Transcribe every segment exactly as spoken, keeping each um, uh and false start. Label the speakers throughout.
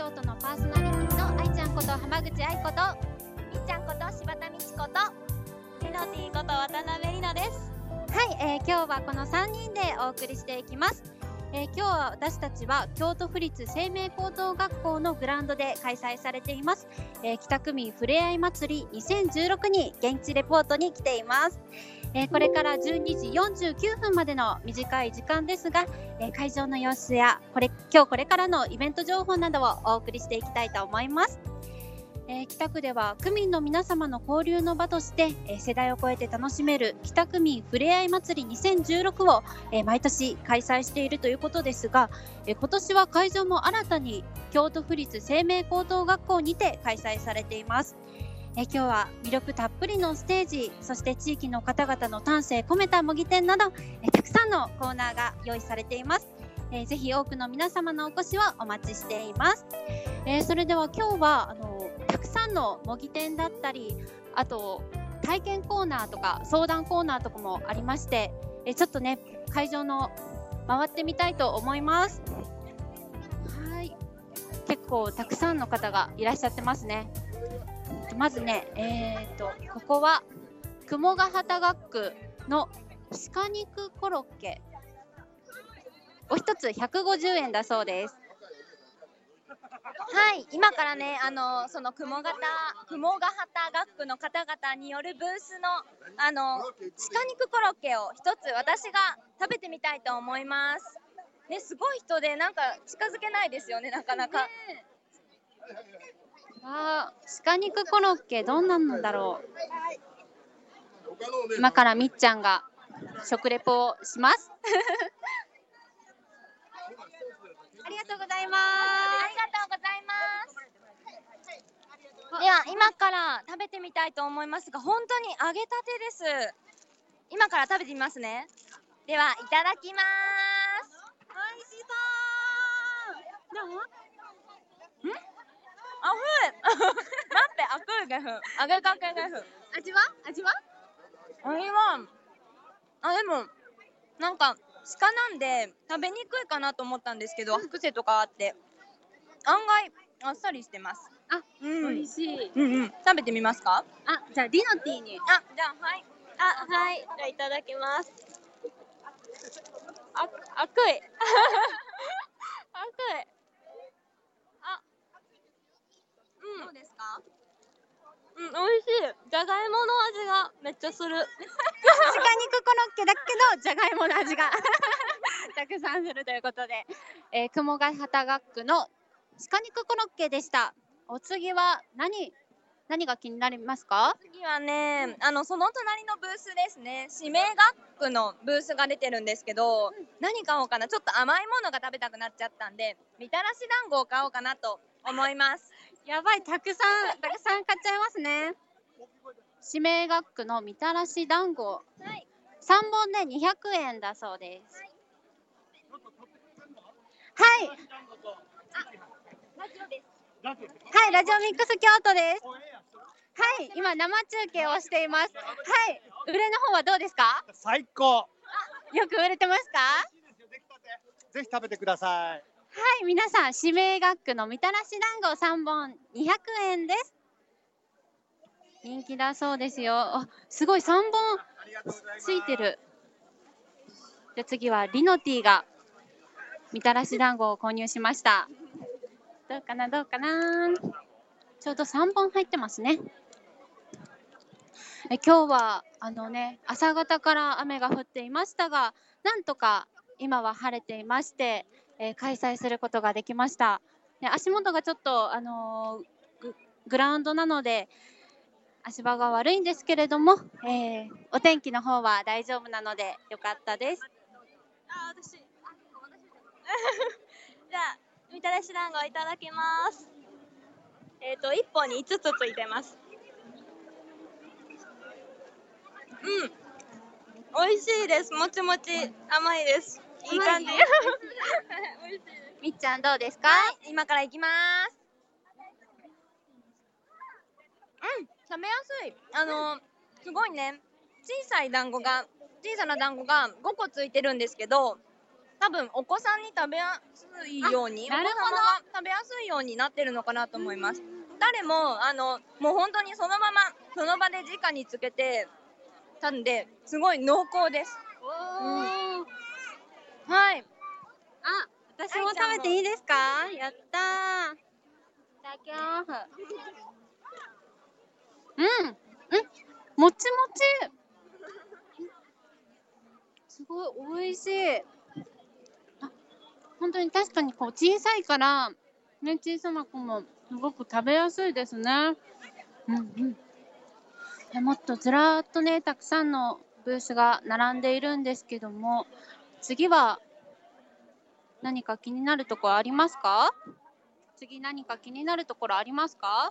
Speaker 1: 京都のパーソナリティの愛ちゃんこと浜口愛子と
Speaker 2: みっちゃんこと柴田美智子とリノティこと渡辺里乃です。
Speaker 1: はい、えー、今日はこのさんにんでお送りしていきます。えー、今日は私たちは京都府立生命高等学校のグラウンドで開催されています、えー、北区民ふれあい祭りにせんじゅうろくに現地レポートに来ています。えー、これからじゅうにじよんじゅうきゅうふんまでの短い時間ですが、えー、会場の様子やこれ今日これからのイベント情報などをお送りしていきたいと思います。えー、北区では区民の皆様の交流の場として、えー、世代を超えて楽しめる北区民ふれあい祭りにせんじゅうろくを、えー、毎年開催しているということですが、えー、今年は会場も新たに京都府立生命高等学校にて開催されています。えー、今日は魅力たっぷりのステージ、そして地域の方々の丹精込めた模擬店など、えー、たくさんのコーナーが用意されています。えー、ぜひ多くの皆様のお越しをお待ちしています。えー、それでは今日はあのたくさんの模擬店だったり、あと体験コーナーとか相談コーナーとかもありまして、えー、ちょっとね会場の回ってみたいと思います。はい、結構たくさんの方がいらっしゃってますね。まずね、えーとここは雲ヶ畑学区の鹿肉コロッケ、お一つひゃくごじゅうえんだそうです。
Speaker 2: はい、今からね、あのその雲形雲ヶ畑学区の方々によるブースのあの鹿肉コロッケを一つ私が食べてみたいと思います。ね、すごい人でなんか近づけないですよね、なかなか。ね、
Speaker 1: あー、鹿肉コロッケどんなんだろう。今からみっちゃんが食レポをします。ありがとうございます。
Speaker 2: ありがとうございます。では今から食べてみたいと思いますが、本当に揚げたてです。今から食べてみますね。ではいただきます。美味しそう。どう？ん？あふい。待ってあくいげふ。揚げかけげふ。
Speaker 1: 味は味は
Speaker 2: 味はあでもなんか鹿なんで食べにくいかなと思ったんですけど、癖とかあって案外あっさりしてます。
Speaker 1: あ、うん、美味しい。
Speaker 2: うんうん。食べてみますか？
Speaker 1: あ、じゃあリノティに。
Speaker 2: あ、じゃあはい。あ、はい。じゃあいただきます。あ、あくい。あくい。あ、うん。どうですか？うん、美味しい。じゃがいもの味がめっちゃする。
Speaker 1: 鹿肉コロッケだけどじゃがいもの味がたくさんするということで、えー、雲ヶ畑学区の鹿肉コロッケでした。お次は何何が気になりますか？
Speaker 2: 次はね、あのその隣のブースですね。指名学区のブースが出てるんですけど、うん、何買おうかな。ちょっと甘いものが食べたくなっちゃったんで、みたらし団子を買おうかなと思います。
Speaker 1: やばい、たくさんたくさん買っちゃいますね。指名学区のみたらし団子、はい、さんぼんでにひゃくえんだそうです。はい、はい、
Speaker 2: ラジオです。
Speaker 1: はい、ラジオミックス京都です。はい、今生中継をしています。はい、売れの方はどうですか？
Speaker 3: 最高。
Speaker 1: よく売れてますか？
Speaker 3: ぜひ食べてください。はい、
Speaker 1: 皆さん指名学区のみたらし団子さんぼんにひゃくえんです。人気だそうですよ。あ、すごいさんぼんついてる。じゃあ次はリノティがみたらし団子を購入しました。どうかなどうかな。ちょうどさんぼん入ってますね。え今日はあのね朝方から雨が降っていましたが、なんとか今は晴れていまして、えー、開催することができました。で足元がちょっと、あのー、グ, グラウンドなので足場が悪いんですけれども、えー、お天気の方は大丈夫なのでよかったです。
Speaker 2: あ、私。じゃあみたらし団子いただきます。えっといっぽんにいつつついてます。うん、美味しいです。もちもち甘いです。いい感じ。美味しいです。
Speaker 1: みっちゃんどうですか？
Speaker 2: はい、今から行きます。うん、食べやすい。あのすごいね。小さい団子が小さな団子がごこついてるんですけど、 多分お子さんに食べやすいように、お子
Speaker 1: なるほど
Speaker 2: 様が食べやすいようになってるのかなと思います。誰もあのもう本当にそのままその場で直につけてたんで、すごい濃厚です。
Speaker 1: おー。
Speaker 2: はい。
Speaker 1: あ、私も食べていいですか？やったー。いただきます。うん、うん、もちもち。すごい美味しい。あ、本当に確かにこう小さいからね、小さな子もすごく食べやすいですね。うんうん。でもっとずらーっとね、たくさんのブースが並んでいるんですけども、次は何か気になるところありますか？次何か気になるところありますか？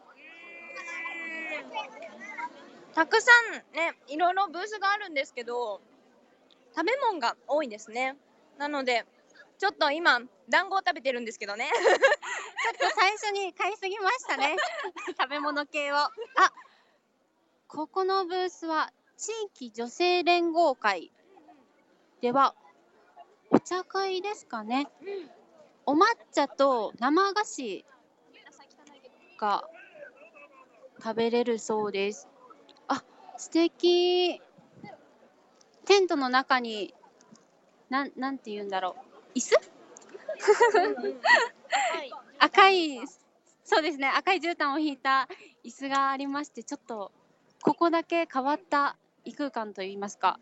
Speaker 2: たくさんね、いろいろブースがあるんですけど、食べ物が多いですね。なので、ちょっと今、団子を食べてるんですけどね。
Speaker 1: ちょっと最初に買いすぎましたね。食べ物系を。あ、ここのブースは地域女性連合会ではお茶会ですかね。お抹茶と生菓子が食べれるそうです。あ、素敵。テントの中に、なん、なんて言うんだろう。椅子赤い、そうですね、赤い絨毯を引いた椅子がありまして、ちょっと、ここだけ変わった異空間といいますか。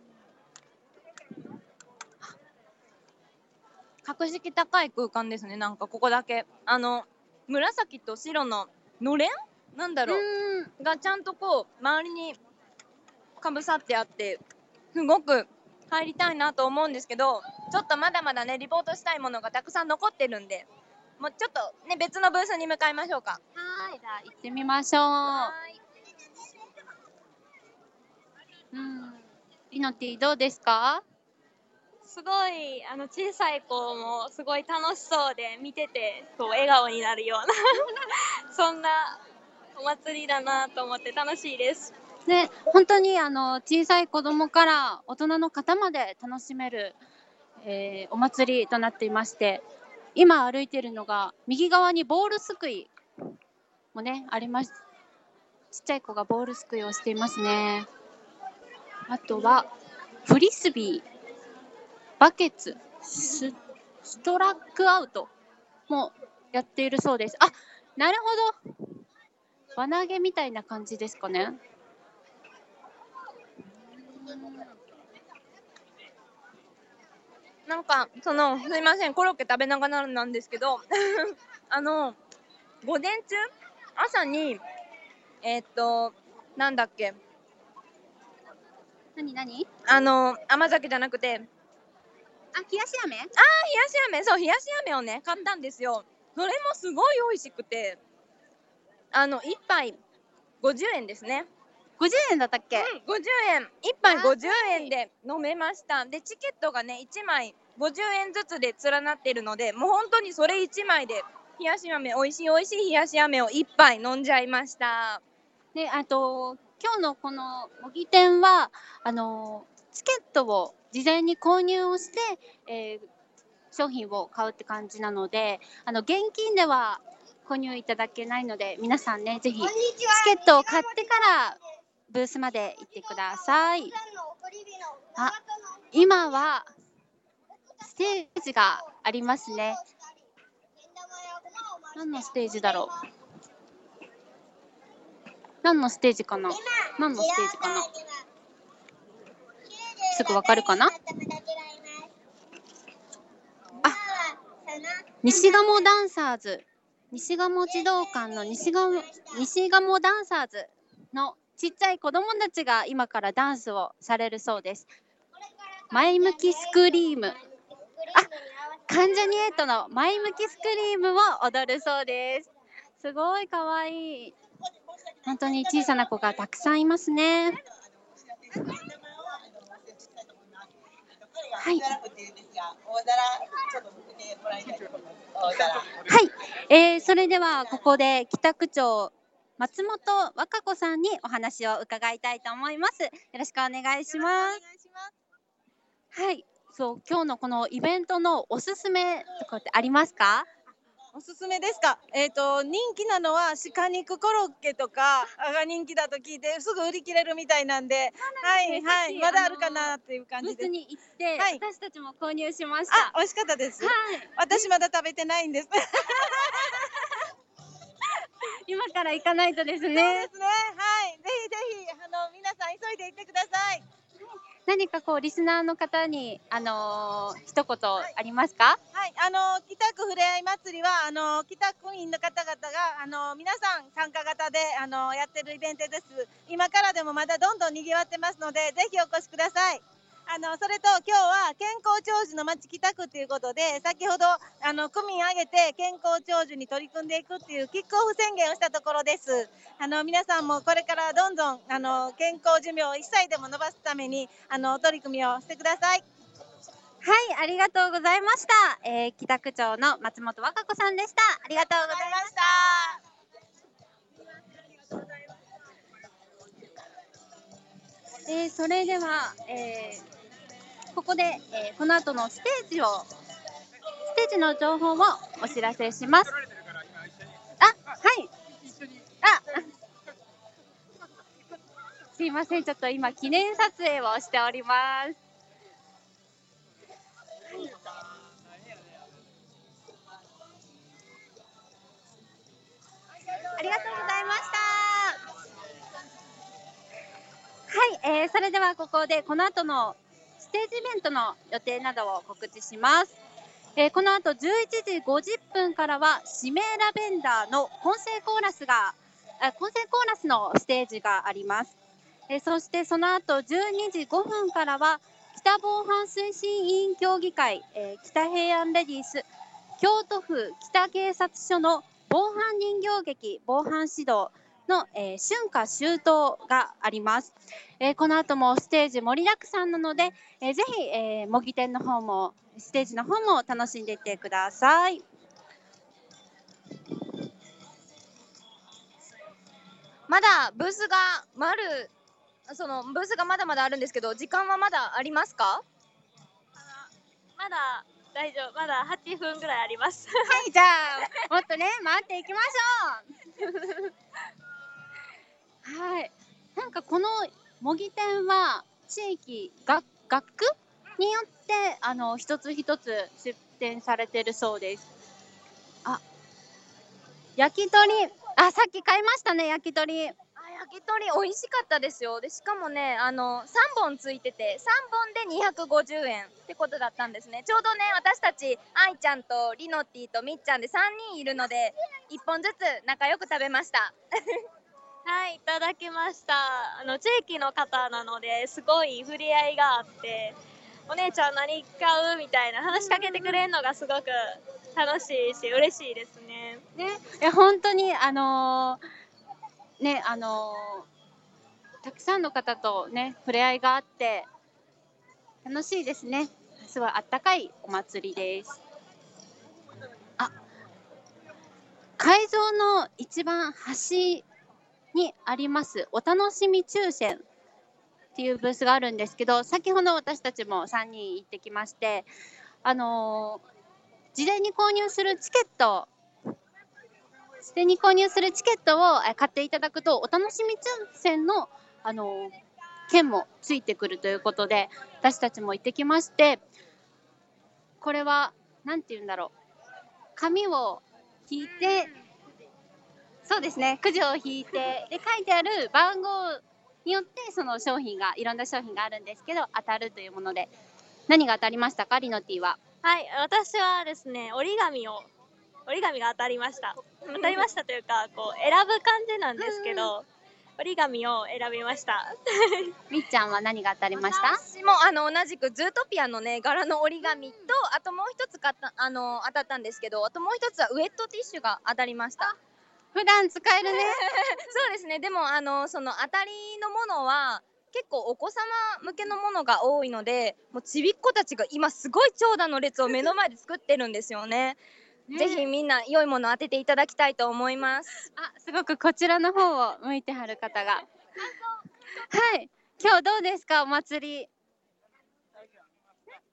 Speaker 2: 格式高い空間ですね。なんかここだけあの紫と白ののれんなんだろうがちゃんとこう周りにかぶさってあって、すごく入りたいなと思うんですけど、ちょっとまだまだねリポートしたいものがたくさん残ってるんで、もうちょっとね別のブースに向かいましょうか。
Speaker 1: はい、じゃあ行ってみましょう。うん、リノティどうですか？
Speaker 4: すごいあの小さい子もすごい楽しそうで、見ててこう笑顔になるようなそんなお祭りだなと思って楽しいです。
Speaker 1: ね、本当にあの小さい子供から大人の方まで楽しめる、えーお祭りとなっていまして、今歩いているのが右側にボールすくいもねあります。ちっちゃい子がボールすくいをしていますね。あとはフリスビー、バケツ、スストラックアウトもやっているそうです。あ、なるほど。輪投げみたいな感じですかね。
Speaker 2: なんかそのすいません、コロッケ食べながらなんですけどあの午前中朝にえーっとなんだっけ
Speaker 1: 何何？
Speaker 2: あの甘酒じゃなくて、
Speaker 1: あ、冷やし飴？
Speaker 2: 冷やし飴、そう冷やし飴をね買ったんですよ。それもすごい美味しくて、あの一杯ごじゅうえんですね。
Speaker 1: ごじゅうえんだったっけ？
Speaker 2: うん、ごじゅうえん、一杯ごじゅうえんで飲めました。でチケットがねいちまいごじゅうえんずつで連なってるので、もう本当にそれいちまいで冷やし飴、美味しい美味しい冷やし飴を一杯飲んじゃいました。
Speaker 1: で、あと今日のこの模擬店はあのチケットを事前に購入をして、えー商品を買うって感じなので、あの現金では購入いただけないので、皆さんねぜひチケットを買ってからブースまで行ってください。あ、今はステージがありますね。何のステージだろう。何のステージかな。何のステージかな。すぐわかるかな。あ、西鴨ダンサーズ、西鴨児童館の西鴨西鴨ダンサーズのちっちゃい子供たちが今からダンスをされるそうです。前向きスクリーム、あ、関ジャニエイトの前向きスクリームを踊るそうです。すごいかわいい。本当に小さな子がたくさんいますね。はい。はい、えー、それではここで北区長松本和歌子さんにお話を伺いたいと思います。よろしくお願いします。はい、 そう今日のこのイベントのおすすめとかってありますか？
Speaker 5: おすすめですか。えっ、と人気なのは鹿肉コロッケとかが人気だと聞いてすぐ売り切れるみたいなんで、はいはい、まだあるかなっていう感じです。
Speaker 1: ブースに行って、
Speaker 5: はい
Speaker 1: 私たちも購入しました。
Speaker 5: あ、美味しかったです。
Speaker 1: はい。
Speaker 5: 私まだ食べてないんです。
Speaker 1: 今から行かないとです
Speaker 5: そう
Speaker 1: ね。
Speaker 5: ですね。はい、ぜひぜひあの皆さん急いで行ってください。
Speaker 1: 何かこうリスナーの方にあのー、一言ありますか？
Speaker 5: はい、あの北区ふれあい祭りはあの北区民の方々があの皆さん参加型であのやってるイベントです。今からでもまだどんどん賑わってますので、ぜひお越しください。あのそれと今日は健康長寿の町北区ということで、先ほどあの区民挙げて健康長寿に取り組んでいくっていうキックオフ宣言をしたところです。あの皆さんもこれからどんどんあの健康寿命をいっさいでも伸ばすためにあの取り組みをしてください。
Speaker 1: はい、ありがとうございました。えー、北区長の松本和歌子さんでした。ありがとうございました。えー、それでは、えー、ここで、えー、この後のステージをステージの情報をお知らせします。あ、はい。あ、すいません、ちょっと今記念撮影をしております。ありがとうございました。はい、えー、それではここでこの後のステージイベントの予定などを告知します。えー、この後じゅういちじごじゅっぷんからは指名ラベンダーの混声コーラスがあ混声コーラスのステージがあります。えー、そしてその後じゅうにじごふんからは北防犯推進委員協議会、えー、北平安レディース京都府北警察署の防犯人形劇防犯指導の、えー、春夏秋冬があります。えー、この後もステージ盛りだくさんなので、えー、ぜひ、えー、模擬店の方もステージの方も楽しんでいってください。
Speaker 2: まだブースが丸そのブースがまだまだあるんですけど、時間はまだありますか？
Speaker 4: まだ大丈夫、まだはっぷんぐらいあります。
Speaker 1: はい、じゃあもっとね待っていきましょう。はい、なんかこの模擬店は地域学学区によってあの一つ一つ出店されてるそうです。あ、焼き鳥、あ、さっき買いましたね、焼き鳥。
Speaker 2: あ、焼き鳥美味しかったですよ。でしかもね、あのさんぼんついててさんぼんでにひゃくごじゅうえんってことだったんですね。ちょうどね、私たち愛ちゃんとリノティとみっちゃんでさんにんいるのでいっぽんずつ仲良く食べました。
Speaker 4: はい、いただきました。あの地域の方なのですごい触れ合いがあって、お姉ちゃん何買うみたいな話しかけてくれるのがすごく楽しいし嬉しいですね。
Speaker 1: ね、いや本当にあのー、ねあのー、たくさんの方とね触れ合いがあって楽しいですね。すごいあったかいお祭りです。あ、会場の一番端にありますお楽しみ抽選っていうブースがあるんですけど、先ほど私たちもさんにん行ってきまして、あのー、事前に購入するチケット事前に購入するチケットを買っていただくとお楽しみ抽選の、あのー、券もついてくるということで、私たちも行ってきまして、これはなんて言うんだろう、紙を引いて、そうですね、くじを引いてで書いてある番号によってその商品がいろんな商品があるんですけど当たるというもので、何が当たりましたか、リノティは？
Speaker 4: はい、私はですね、折り紙を折り紙が当たりました。当たりましたというか、こう選ぶ感じなんですけど、折り紙を選びました。
Speaker 1: みっちゃんは何が当たりました？
Speaker 2: 私もあの同じくズートピアのね柄の折り紙と、あともう一つ買ったあの当たったんですけど、あともう一つはウエットティッシュが当たりました。
Speaker 1: 普段使えるね。
Speaker 2: そうですね。でもあのその当たりのものは結構お子様向けのものが多いので、もうちびっ子たちが今すごい長蛇の列を目の前で作ってるんですよね。ね、ぜひみんな良いものを当てていただきたいと思います。
Speaker 1: あ、すごくこちらの方を向いてはる方が。はい、今日どうですか、お祭り。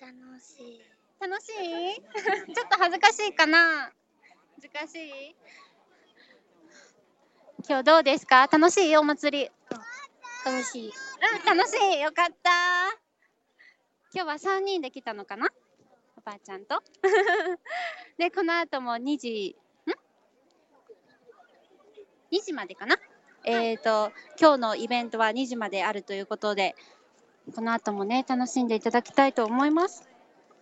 Speaker 2: 楽しい。
Speaker 1: 楽しいちょっと恥ずかしいかな。難しい。今日どうですか？楽しい？お祭り。
Speaker 2: 楽しい。
Speaker 1: うん、楽しい。よかった。今日はさんにんで来たのかな？おばあちゃんと。で、この後もにじ、ん ?に 時までかな？えっと、今日のイベントはにじまであるということで、この後もね、楽しんでいただきたいと思います。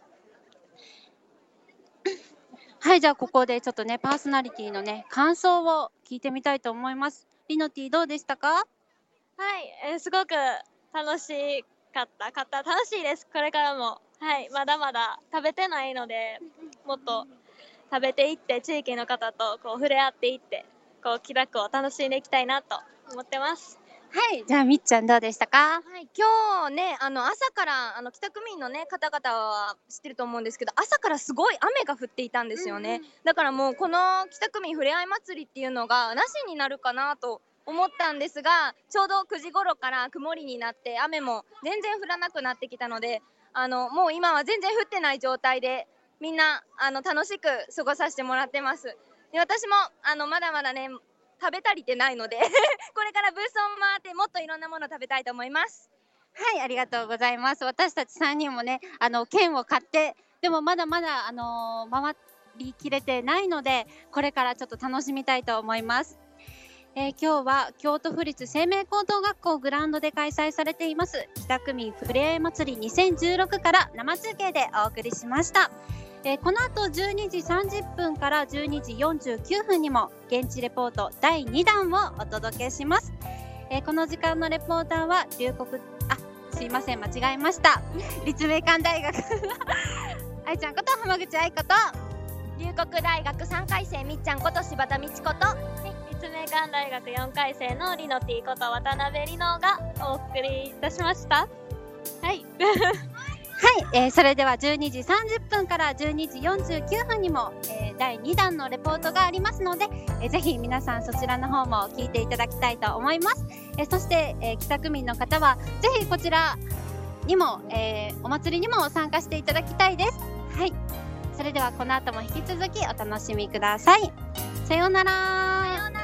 Speaker 1: はい、じゃあここでちょっとね、パーソナリティのね、感想を聞いてみたいと思います。リノティどうでしたか？
Speaker 4: はい、えーすごく楽しかったかった楽しいです。これからも、はい、まだまだ食べてないので、もっと食べていって地域の方とこう触れ合っていってこう北区を楽しんでいきたいなと思ってます。
Speaker 1: はい、じゃあみっちゃんどうでしたか？
Speaker 2: はい、今日ね、あの朝からあの北区民のね方々は知ってると思うんですけど、朝からすごい雨が降っていたんですよね。だからもうこの北区民ふれあい祭りっていうのがなしになるかなと思ったんですが、ちょうどくじ頃から曇りになって雨も全然降らなくなってきたので、あのもう今は全然降ってない状態でみんなあの楽しく過ごさせてもらってます。で、私もあのまだまだね食べ足りてないのでこれからブースを回ってもっといろんなものを食べたいと思います。
Speaker 1: はい、ありがとうございます。私たちさんにんもね、あの券を買って、でもまだまだあのー回りきれてないので、これからちょっと楽しみたいと思います。えー今日は京都府立生命高等学校グラウンドで開催されています北区民ふれあい祭りにせんじゅうろくから生中継でお送りしました。えーこの後じゅうにじさんじゅっぷんからじゅうにじよんじゅうきゅうふんにも現地レポートだいにだんをお届けします。えーこの時間のレポーターは龍谷あすいません間違えました立命館大学愛ちゃんこと浜口愛子と
Speaker 2: 龍谷大学さんかいせいみっちゃんこと柴田美智子と、
Speaker 4: 立命館大学よんかいせいのリノティこと渡辺里乃がお送りいたしました。はい
Speaker 1: はい、えーそれではじゅうにじさんじゅっぷんからじゅうにじよんじゅうきゅうふんにも、えーだいにだんのレポートがありますので、えーぜひ皆さんそちらの方も聞いていただきたいと思います。えーそして、えー北区民の方はぜひこちらにも、えーお祭りにも参加していただきたいです。はい、それではこの後も引き続きお楽しみください。さようなら。
Speaker 2: さようなら。